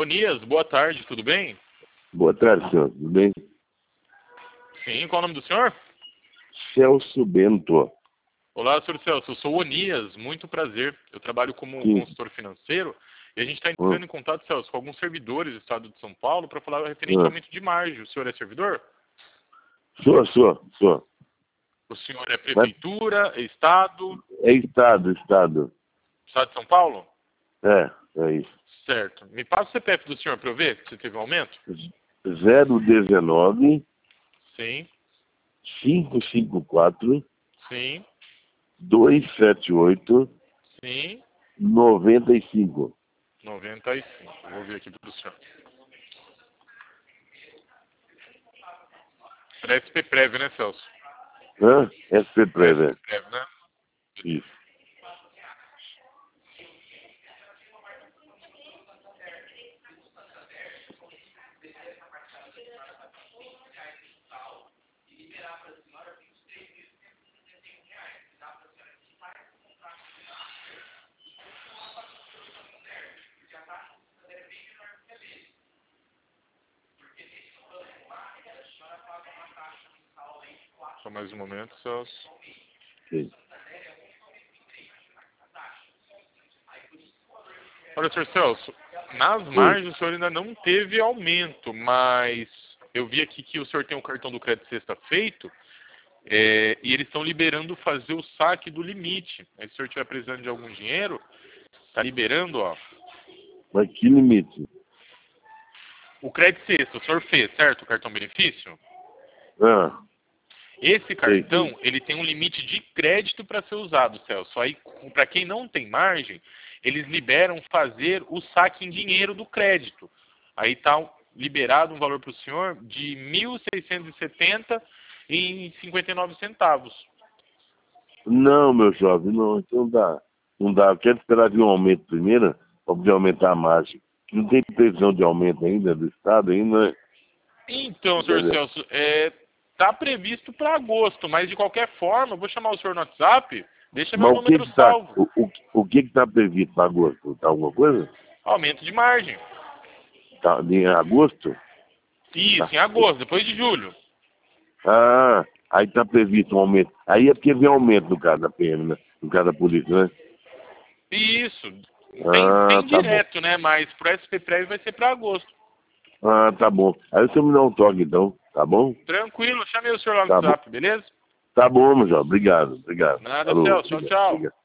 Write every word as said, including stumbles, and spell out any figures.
Onias, boa tarde, tudo bem? Boa tarde, senhor. Tudo bem? Sim, qual é o nome do senhor? Celso Bento. Olá, senhor Celso, eu sou o Onias, muito prazer. Eu trabalho como Sim. consultor financeiro e a gente está Hum. entrando em contato, Celso, com alguns servidores do estado de São Paulo para falar referente ao Hum. aumento de margem. O senhor é servidor? Sou, sou, sou. O senhor é Mas prefeitura, é estado, é Estado, Estado. estado de São Paulo? É, é isso. Certo. Me passa o C P F do senhor para eu ver se teve um aumento? zero dezenove, Sim, cinco cinco quatro, sim, dois sete oito, sim, noventa e cinco. noventa e cinco. Vou ver aqui para o senhor. Para S P Prévio, né, Celso? Hã? S P Para Prévia. S P Prévio, né? Isso. Só mais um momento, Celso. Sim. Olha, senhor Celso, nas Sim. margens o senhor ainda não teve aumento, mas eu vi aqui que o senhor tem um cartão do crédito sexta feito, é, e eles estão liberando fazer o saque do limite. Aí, se o senhor estiver precisando de algum dinheiro, está liberando, ó. Mas que limite? O crédito sexta, o senhor fez, certo? O cartão benefício? Ah, Esse sei, cartão, sei. ele tem um limite de crédito para ser usado, Celso. Aí, para quem não tem margem, eles liberam fazer o saque em dinheiro do crédito. Aí está liberado um valor para o senhor de mil seiscentos e setenta e cinquenta e nove centavos. Não, meu jovem, não, então dá. Não dá. Eu quero esperar de um aumento primeiro, para poder aumentar a margem. Não tem previsão de aumento ainda do Estado, ainda, né? Então, senhor Entendeu? Celso, está previsto para agosto, mas de qualquer forma, eu vou chamar o senhor no WhatsApp, deixa meu Mas o que número que está salvo. o, o, o que que tá previsto para agosto? Tá alguma coisa? Aumento de margem. Tá em agosto? Isso, Tá. em agosto, depois de julho. Ah, aí está previsto um aumento. Aí é porque vem aumento no caso da P M, né? No caso da polícia, né? Isso. Sem, Ah, sem tá bom. direto, né? Mas pro S P Prévio vai ser para agosto. Ah, tá bom. Aí você me dá um toque então, tá bom? Tranquilo, chamei o senhor lá no Tá bom. WhatsApp, beleza? Tá bom, meu jovem. Obrigado, obrigado. Nada, Falou, Celso. Tchau, obrigado, tchau. obrigado.